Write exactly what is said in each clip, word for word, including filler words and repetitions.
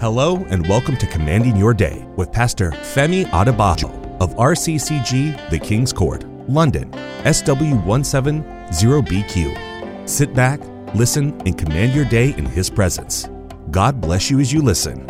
Hello and welcome to Commanding Your Day with Pastor Femi Adebayo of R C C G, The King's Court, London, S W one seven zero B Q. Sit back, listen, and command your day in His presence. God bless you as you listen.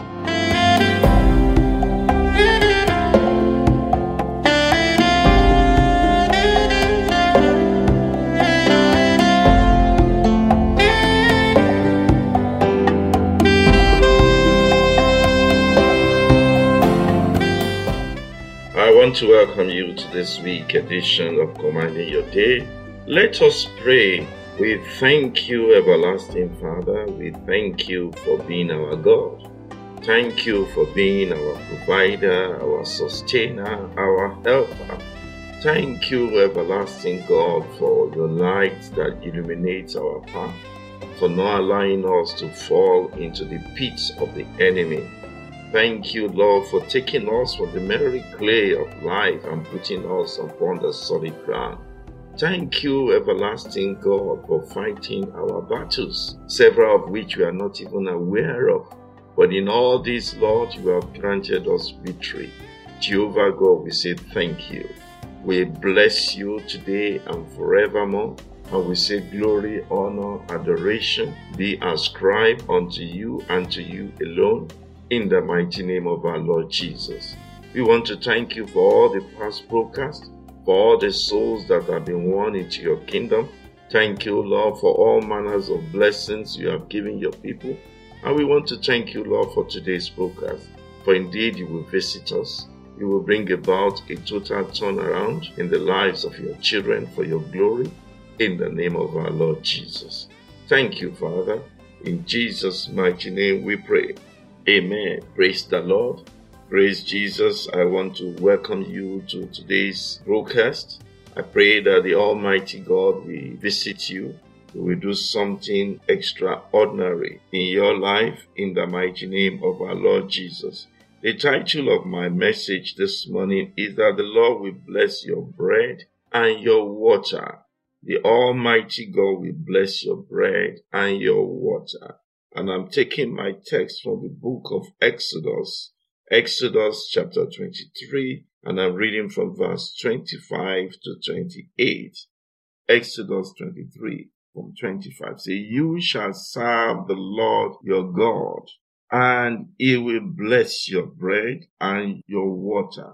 I want to welcome you to this week edition of Commanding Your Day. Let us pray. We thank you, everlasting Father. We thank you for being our God. Thank you for being our provider, our sustainer, our helper. Thank you, everlasting God, for the light that illuminates our path, for not allowing us to fall into the pits of the enemy. Thank you, Lord, for taking us from the merry clay of life and putting us upon the solid ground. Thank you, everlasting God, for fighting our battles, several of which we are not even aware of. But in all this, Lord, you have granted us victory. Jehovah God, we say thank you. We bless you today and forevermore. And we say glory, honor, adoration be ascribed unto you and to you alone. In the mighty name of our Lord Jesus. We want to thank you for all the past broadcasts, for all the souls that have been won into your kingdom. Thank you, Lord, for all manners of blessings you have given your people. And we want to thank you, Lord, for today's broadcast. For indeed you will visit us. You will bring about a total turnaround in the lives of your children for your glory. In the name of our Lord Jesus. Thank you, Father. In Jesus' mighty name we pray. Amen. Praise the Lord. Praise Jesus. I want to welcome you to today's broadcast. I pray that the Almighty God will visit you. He will do something extraordinary in your life in the mighty name of our Lord Jesus. The title of my message this morning is that the Lord will bless your bread and your water. The Almighty God will bless your bread and your water. And I'm taking my text from the book of Exodus, Exodus chapter twenty-three, and I'm reading from verse twenty-five to twenty-eight. Exodus twenty-three from twenty-five. Say, you shall serve the Lord your God, and he will bless your bread and your water.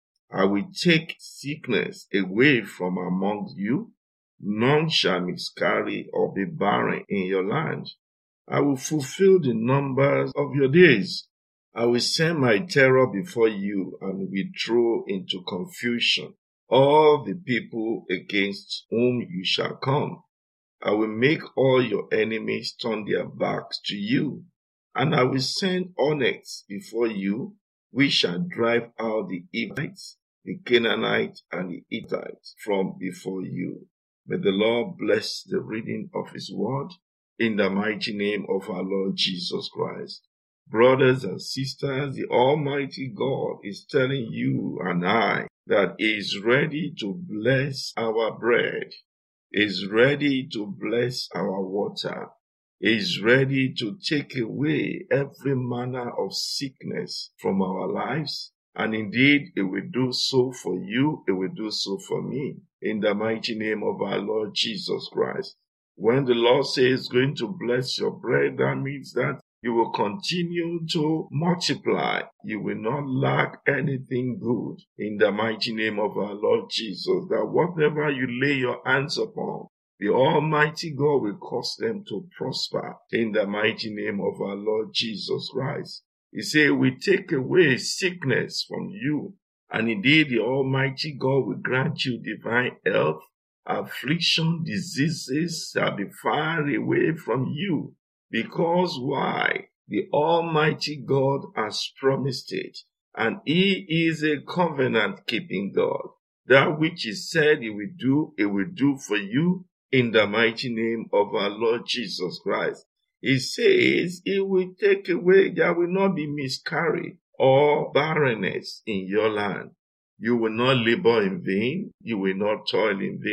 I will take sickness away from among you. None shall miscarry or be barren in your land. I will fulfill the numbers of your days. I will send my terror before you and will throw into confusion all the people against whom you shall come. I will make all your enemies turn their backs to you, and I will send hornets before you, which shall drive out the Hivites, the Canaanites, and the Hittites from before you. May the Lord bless the reading of his word. In the mighty name of our Lord Jesus Christ. Brothers and sisters, the Almighty God is telling you and I that he is ready to bless our bread. He is ready to bless our water. He is ready to take away every manner of sickness from our lives. And indeed, he will do so for you. He will do so for me. In the mighty name of our Lord Jesus Christ. When the Lord says going to bless your bread, that means that you will continue to multiply. You will not lack anything good in the mighty name of our Lord Jesus. That whatever you lay your hands upon, the Almighty God will cause them to prosper in the mighty name of our Lord Jesus Christ. He said, we take away sickness from you. And indeed, the Almighty God will grant you divine health. Affliction, diseases shall be far away from you. Because why? The Almighty God has promised it. And he is a covenant-keeping God. That which he said he will do, he will do for you in the mighty name of our Lord Jesus Christ. He says he will take away, there will not be miscarriage or barrenness in your land. You will not labor in vain. You will not toil in vain.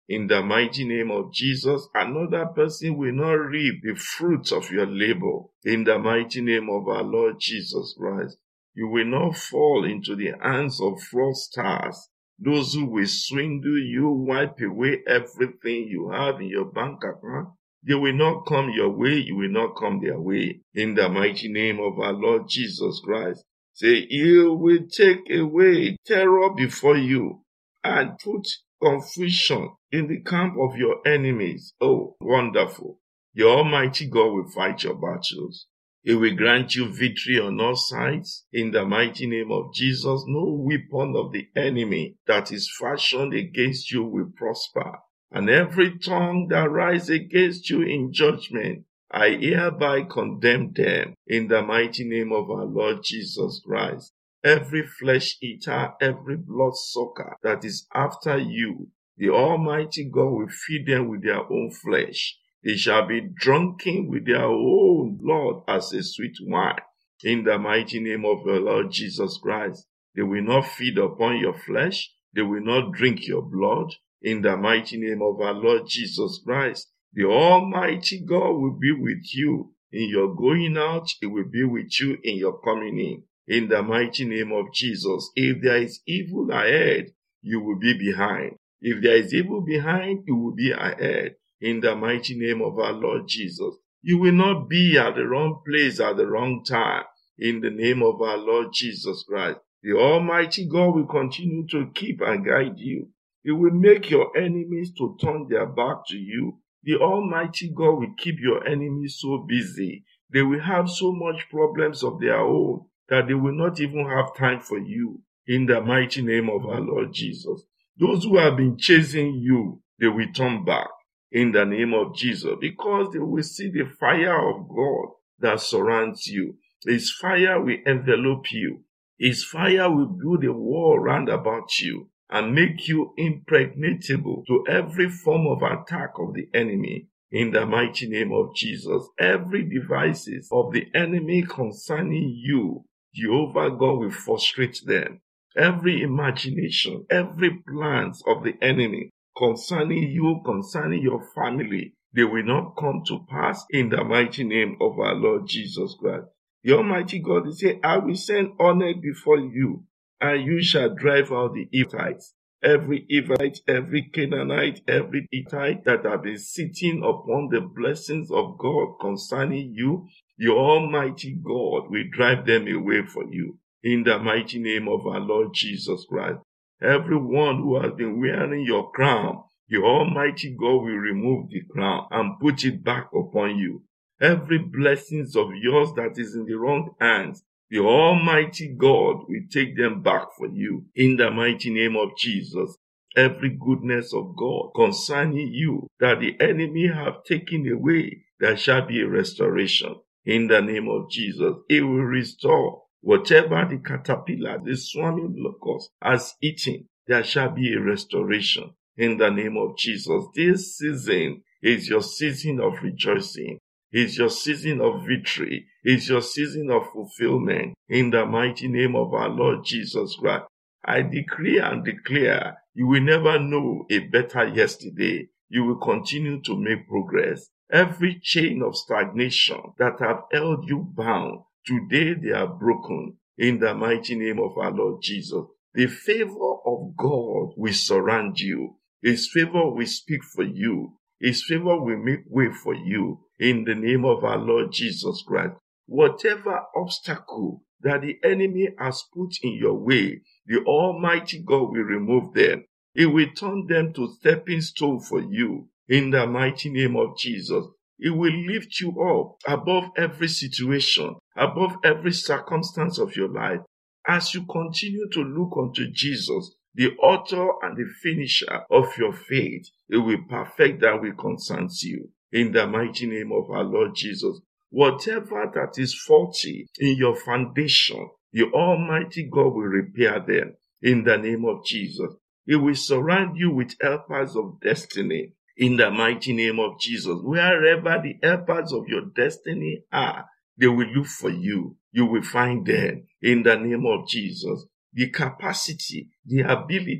In the mighty name of Jesus, another person will not reap the fruits of your labor. In the mighty name of our Lord Jesus Christ, you will not fall into the hands of fraudsters, those who will swindle you, wipe away everything you have in your bank account. They will not come your way, you will not come their way. In the mighty name of our Lord Jesus Christ, say, you will take away terror before you and put confusion in the camp of your enemies. Oh, wonderful. Your Almighty God will fight your battles. He will grant you victory on all sides. In the mighty name of Jesus, no weapon of the enemy that is fashioned against you will prosper. And every tongue that rises against you in judgment, I hereby condemn them in the mighty name of our Lord Jesus Christ. Every flesh eater, every bloodsucker that is after you, the Almighty God will feed them with their own flesh. They shall be drunken with their own blood as a sweet wine. In the mighty name of the Lord Jesus Christ, they will not feed upon your flesh. They will not drink your blood. In the mighty name of our Lord Jesus Christ, the Almighty God will be with you in your going out. He will be with you in your coming in. In the mighty name of Jesus, if there is evil ahead, you will be behind. If there is evil behind, you will be ahead. In the mighty name of our Lord Jesus, you will not be at the wrong place at the wrong time. In the name of our Lord Jesus Christ, the Almighty God will continue to keep and guide you. He will make your enemies to turn their back to you. The Almighty God will keep your enemies so busy. They will have so much problems of their own that they will not even have time for you. In the mighty name of our Lord Jesus, those who have been chasing you, they will turn back. In the name of Jesus, because they will see the fire of God that surrounds you. His fire will envelop you. His fire will build a wall round about you and make you impregnable to every form of attack of the enemy. In the mighty name of Jesus, every devices of the enemy concerning you, Jehovah God will frustrate them. Every imagination, every plans of the enemy concerning you, concerning your family, they will not come to pass in the mighty name of our Lord Jesus Christ. The Almighty God will say, I will send honor before you, and you shall drive out the Evites. Every Evite, every Canaanite, every Hittite that have been sitting upon the blessings of God concerning you, your Almighty God will drive them away from you. In the mighty name of our Lord Jesus Christ. Everyone who has been wearing your crown, the Almighty God will remove the crown and put it back upon you. Every blessings of yours that is in the wrong hands, the Almighty God will take them back for you. In the mighty name of Jesus, every goodness of God concerning you that the enemy have taken away, there shall be a restoration. In the name of Jesus, it will restore. Whatever the caterpillar, the swarming locust has eaten, there shall be a restoration. In the name of Jesus, this season is your season of rejoicing. It's your season of victory. It's your season of fulfillment. In the mighty name of our Lord Jesus Christ, I decree and declare you will never know a better yesterday. You will continue to make progress. Every chain of stagnation that have held you bound, today they are broken in the mighty name of our Lord Jesus. The favor of God will surround you. His favor will speak for you. His favor will make way for you in the name of our Lord Jesus Christ. Whatever obstacle that the enemy has put in your way, the Almighty God will remove them. He will turn them to stepping stone for you in the mighty name of Jesus. It will lift you up above every situation, above every circumstance of your life. As you continue to look unto Jesus, the author and the finisher of your faith, it will perfect that which concerns you. In the mighty name of our Lord Jesus, whatever that is faulty in your foundation, the Almighty God will repair them. In the name of Jesus, He will surround you with helpers of destiny. In the mighty name of Jesus, wherever the helpers of your destiny are, they will look for you. You will find them. In the name of Jesus, the capacity, the ability,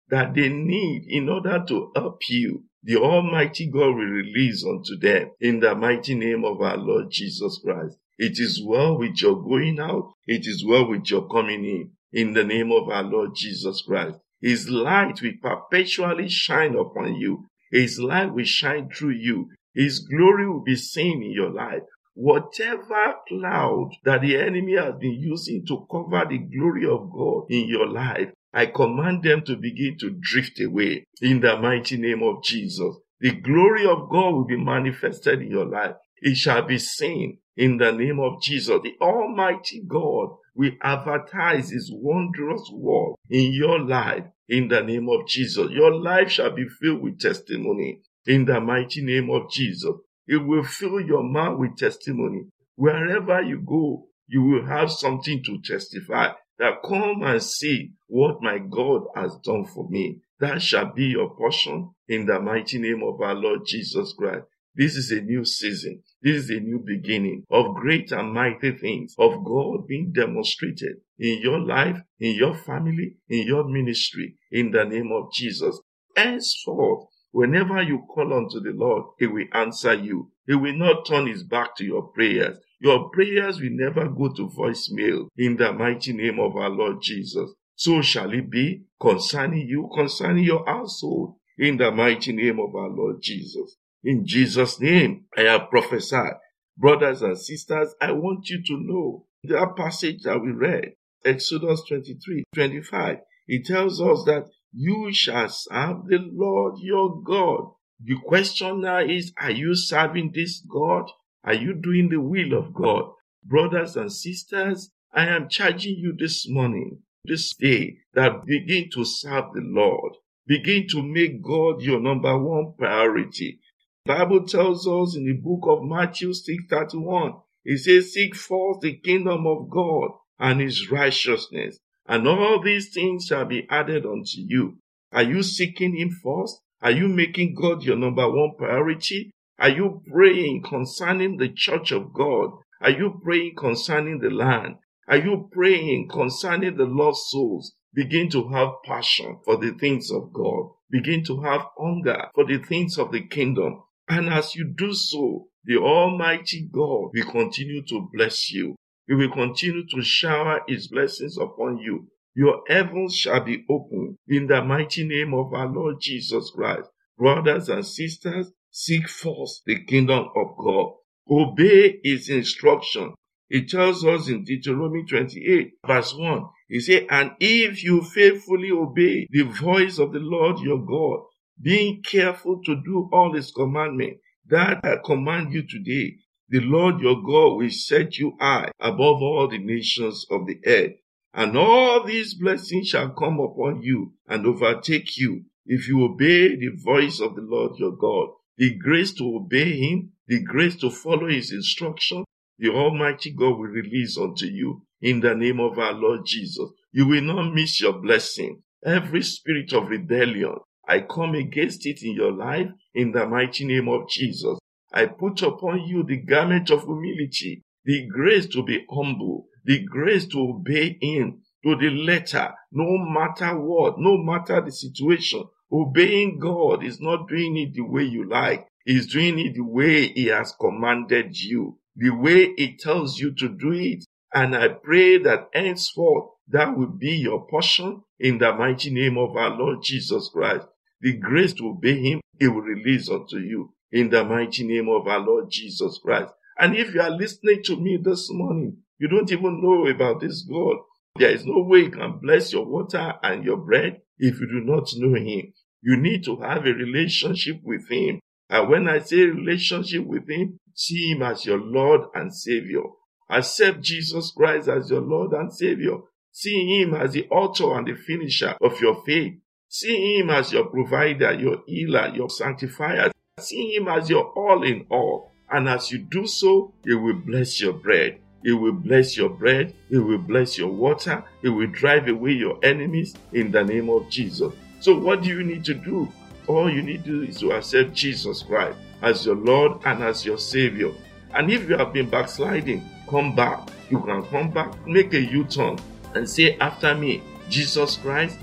that they need in order to help you, the Almighty God will release unto them in the mighty name of our Lord Jesus Christ. It is well with your going out. It is well with your coming in, in the name of our Lord Jesus Christ. His light will perpetually shine upon you. His light will shine through you. His glory will be seen in your life. Whatever cloud that the enemy has been using to cover the glory of God in your life, I command them to begin to drift away in the mighty name of Jesus. The glory of God will be manifested in your life. It shall be seen in the name of Jesus. The Almighty God will advertise His wondrous work in your life in the name of Jesus. Your life shall be filled with testimony in the mighty name of Jesus. It will fill your mouth with testimony. Wherever you go, you will have something to testify. That come and see what my God has done for me. That shall be your portion in the mighty name of our Lord Jesus Christ. This is a new season. This is a new beginning of great and mighty things of God being demonstrated in your life, in your family, in your ministry, in the name of Jesus. Henceforth, whenever you call unto the Lord, He will answer you. He will not turn His back to your prayers. Your prayers will never go to voicemail in the mighty name of our Lord Jesus. So shall it be concerning you, concerning your household, in the mighty name of our Lord Jesus. In Jesus' name, I have prophesied. Brothers and sisters, I want you to know that passage that we read, Exodus twenty-three, twenty-five, it tells us that you shall serve the Lord your God. The question now is, are you serving this God? Are you doing the will of God? Brothers and sisters, I am charging you this morning, this day, that begin to serve the Lord. Begin to make God your number one priority. The Bible tells us in the book of Matthew six thirty-one, it says, seek first the kingdom of God and His righteousness, and all these things shall be added unto you. Are you seeking Him first? Are you making God your number one priority? Are you praying concerning the church of God? Are you praying concerning the land? Are you praying concerning the lost souls? Begin to have passion for the things of God. Begin to have hunger for the things of the kingdom. And as you do so, the Almighty God will continue to bless you. He will continue to shower His blessings upon you. Your heavens shall be open in the mighty name of our Lord Jesus Christ. Brothers and sisters, seek first the kingdom of God. Obey His instruction. It tells us in Deuteronomy twenty-eight, verse one, He said, and if you faithfully obey the voice of the Lord your God, being careful to do all His commandments that I command you today, the Lord your God will set you high above all the nations of the earth. And all these blessings shall come upon you and overtake you if you obey the voice of the Lord your God. The grace to obey Him, the grace to follow His instruction, the Almighty God will release unto you in the name of our Lord Jesus. You will not miss your blessing. Every spirit of rebellion, I come against it in your life in the mighty name of Jesus. I put upon you the garment of humility, the grace to be humble, the grace to obey Him to the letter, no matter what, no matter the situation. Obeying God is not doing it the way you like. He's doing it the way He has commanded you, the way He tells you to do it. And I pray that henceforth that will be your portion in the mighty name of our Lord Jesus Christ. The grace to obey Him, He will release unto you in the mighty name of our Lord Jesus Christ. And if you are listening to me this morning, you don't even know about this God. There is no way He can bless your water and your bread if you do not know Him. You need to have a relationship with Him. And when I say relationship with Him, see Him as your Lord and Savior. Accept Jesus Christ as your Lord and Savior. See Him as the author and the finisher of your faith. See Him as your provider, your healer, your sanctifier. See Him as your all in all. And as you do so, He will bless your bread. He will bless your bread. He will bless your water. He will drive away your enemies in the name of Jesus. So what do you need to do? All you need to do is to accept Jesus Christ as your Lord and as your Savior. And if you have been backsliding, come back. You can come back, make a U-turn and say after me, Jesus Christ,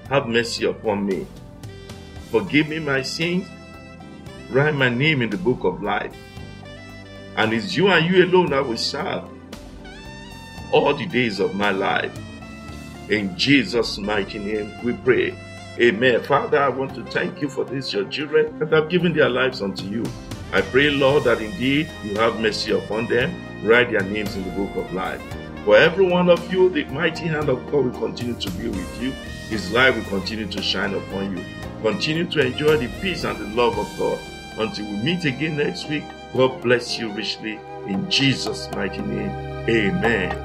have mercy upon me. Forgive me my sins. Write my name in the book of life. And it's you and you alone I will serve all the days of my life. In Jesus' mighty name we pray. Amen. Father, I want to thank you for this, your children that have given their lives unto you. I pray, Lord, that indeed you have mercy upon them. Write their names in the book of life. For every one of you, the mighty hand of God will continue to be with you. His light will continue to shine upon you. Continue to enjoy the peace and the love of God. Until we meet again next week, God bless you richly. In Jesus' mighty name, amen.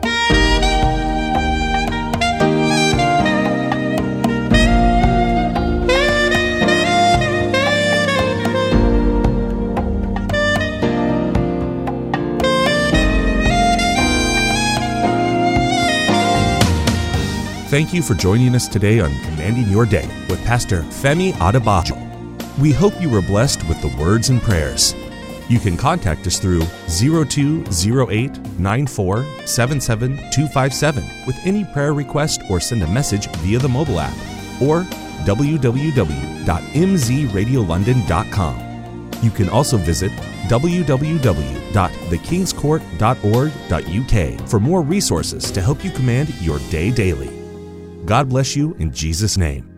Thank you for joining us today on Commanding Your Day with Pastor Femi Adebajo. We hope you were blessed with the words and prayers. You can contact us through zero two zero eight nine four seven seven two five seven with any prayer request or send a message via the mobile app or w w w dot m z radio london dot com. You can also visit w w w dot the kings court dot org dot u k for more resources to help you command your day daily. God bless you in Jesus' name.